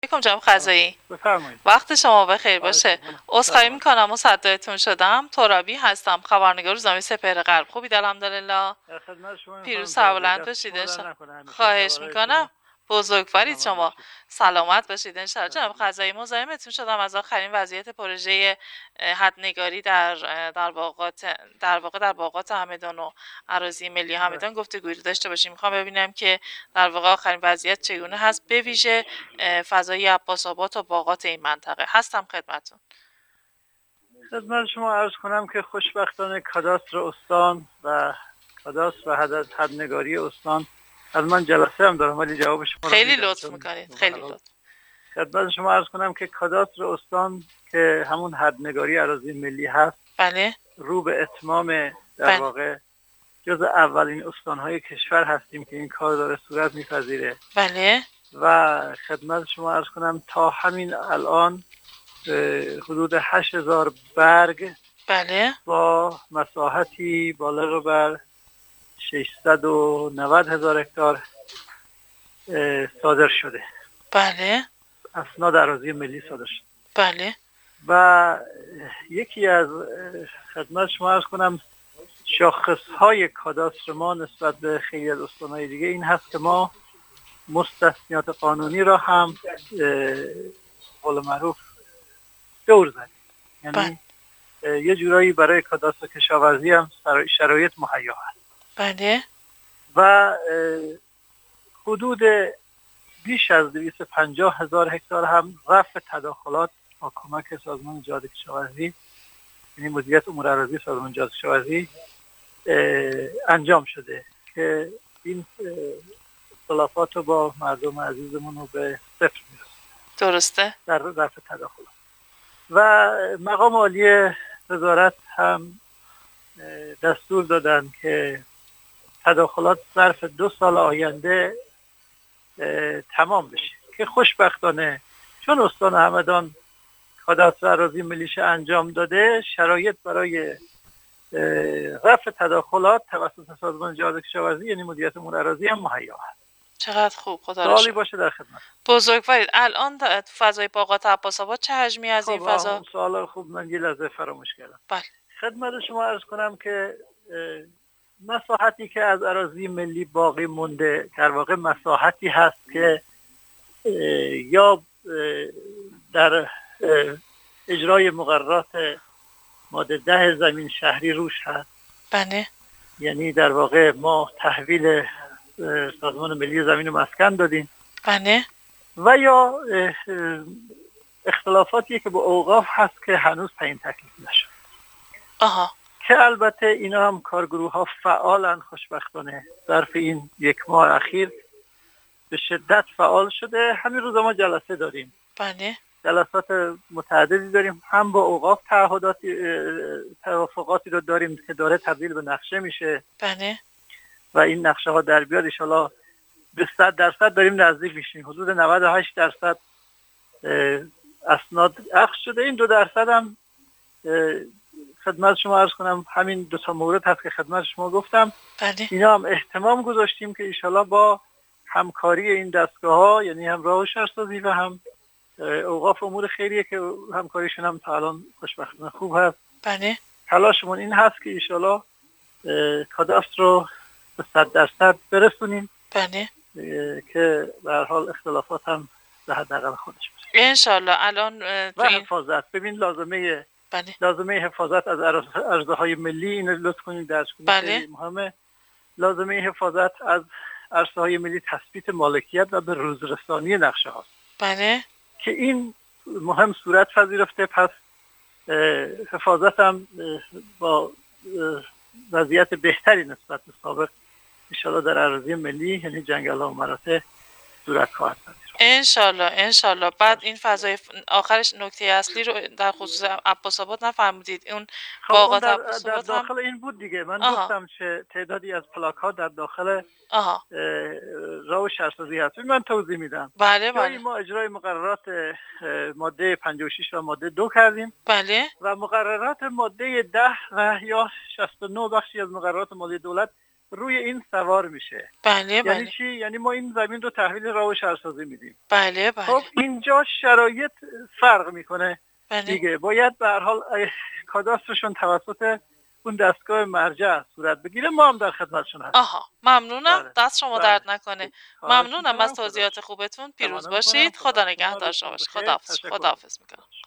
علیکم جناب قضایی. بفرمایید. وقت شما بخیر باشه. عذرخواهی میکنم مصدقتون شدم. ترابی هستم، خبرنگار روزنامه سپهر غرب. خوبید الحمدلله. در خدمت شما. پیروز سربلند باشید انشالله. خواهش میکنم. بزرگوارید شما. سلامت باشید انشالله. جناب قضایی، مزاحمتون شدم از آخرین وضعیت پروژه حدنگاری در باغات همدان و اراضی ملی همدان گفتگویی رو داشته باشیم. میخوام ببینم که در واقع آخرین وضعیت چگونه هست، به ویژه فضای عباس آباد و باغات این منطقه. هستم خدمتتون. خدمت شما عرض کنم که خوشبختانه کاداستر استان و کاداستر و حدنگاری استان از من جلسه هم دارم ولی جواب شما خیلی لطف میکنید. خیلی لطف. خدمت شما عرض کنم که کاداستر استان که همون حدنگاری اراضی ملی هست، بله، رو به اتمام در واقع جز اولین استانهای کشور هستیم که این کار داره صورت میپذیره. بله. و خدمت شما عرض کنم تا همین الان حدود 8000 برگ، بله، با مساحتی بالغ بر 690,000 هکتار صادر شده. بله. اسناد اراضی ملی صادر شده. بله. و یکی از خدمت شما عرض کنم شاخصهای کاداستر ما نسبت به خیلی از استانهای دیگه این هست که ما مستثنیات قانونی را هم قول معروف دور زدیم. یعنی یه جورایی برای کاداستر کشاورزی هم شرایط مهیا هست. بله. و حدود بیش از 250,000 هکتار هم رفع تداخلات با کمک سازمان جهاد کشاورزی، یعنی مدیریت امور اراضی سازمان جهاد کشاورزی انجام شده که این اختلافات رو با مردم عزیزمون رو به صفر میرسه. درسته. در رفع تداخلات. و مقام عالی وزارت هم دستور دادن که تداخلات ظرف 2 سال آینده تمام بشه که خوشبختانه چون استان همدان کاداستر اراضی ملیش انجام داده، شرایط برای رفع تداخلات توسط سازمان جهاد کشاورزی یعنی مدیریت امور اراضی هم مهیا هست. چقدر خوب. خدا را سوالی باشه در خدمت. بزرگوارید. الان تو فضای باغات عباس آباد چه حجمی از این فضا؟ سوال خوب، من یه لحظه فراموش کردم. بله. خدمت شما عرض کنم که مساحتی که از اراضی ملی باقی مونده در واقع مساحتی هست که یا در اجرای مقررات ماده 10 زمین شهری روش هست. بله. یعنی در واقع ما تحویل سازمان ملی زمین و مسکن دادیم. بله. و یا اختلافاتی که با اوقاف هست که هنوز تعیین تکلیف نشد. آها. که البته اینا هم کارگروه ها فعالن، خوشبختانه ظرف این 1 ماه اخیر به شدت فعال شده. همین روز ما جلسه داریم. بله. جلسات متعددی داریم، هم با اوقاف توافقاتی رو داریم که داره تبدیل به نقشه میشه. بله. و این نقشه ها در بیاد ان شاءالله به 100% داریم نزدیک میشیم. حدود 98% اسناد اخذ شده. این 2% هم خدمت شما عرض کنم همین 2 تا مورد هست که خدمت شما گفتم. بله. اینا هم اهتمام گذاشتیم که ان شاءالله با همکاری این دستگاه ها، یعنی هم راه و شهرسازی و هم اوقاف امور خیریه که همکاریشون هم تا الان خوشبختانه خوب هست. بله. تلاشمون این هست که ان شاءالله کاداستر رو به 100% برسونیم. بله. که به هر حال اختلافات هم به حداقل خودش باشه ان شاء الله. الان و حفاظت، ببین لازمه حفاظت از ارزهای ملی، این لطف کنید درس کنید. بله. خیلی مهمه. لازمه حفاظت از ارزهای ملی تثبیت مالکیت و به روزرسانی نقشه هاست. بله. که این مهم صورت پذیرفته. پس حفاظت هم با وضعیت بهتری نسبت به سابق انشالله در اراضی ملی یعنی جنگل ها و مراتع صورت خواهد پذیرفت. انشالله. بعد این فضای آخرش نکته اصلی رو در خصوص عباس آباد نفرمودید. اون باغات عباس در آباد داخل این بود دیگه. من گفتم که تعدادی از پلاک ها در داخل راه و شهرسازی هست. من توضیح میدم. بله. ما اجرای مقررات ماده 56 و ماده 2 کردیم. بله. و مقررات ماده 10 و یا 69 بخشی از مقررات مالی دولت روی این سوار میشه. بله یعنی بله چی؟ یعنی ما این زمین رو تحویل راه و شهرسازی میدیم. بله خب بله اینجا شرایط فرق میکنه بله دیگه. باید به هر حال کاداسترشون توسط اون دستگاه مرجع صورت بگیره. ما هم در خدمتشون هستیم. آها ممنونم. بله دست شما بله درد نکنه. خواهش ممنونم میکنم. از توضیحات خوبتون. پیروز تمنا میکنم. باشید. خدا شما نگهدار روزتون شما باشه. بخیر. خداحافظ. تشکر. خداحافظ میکنم.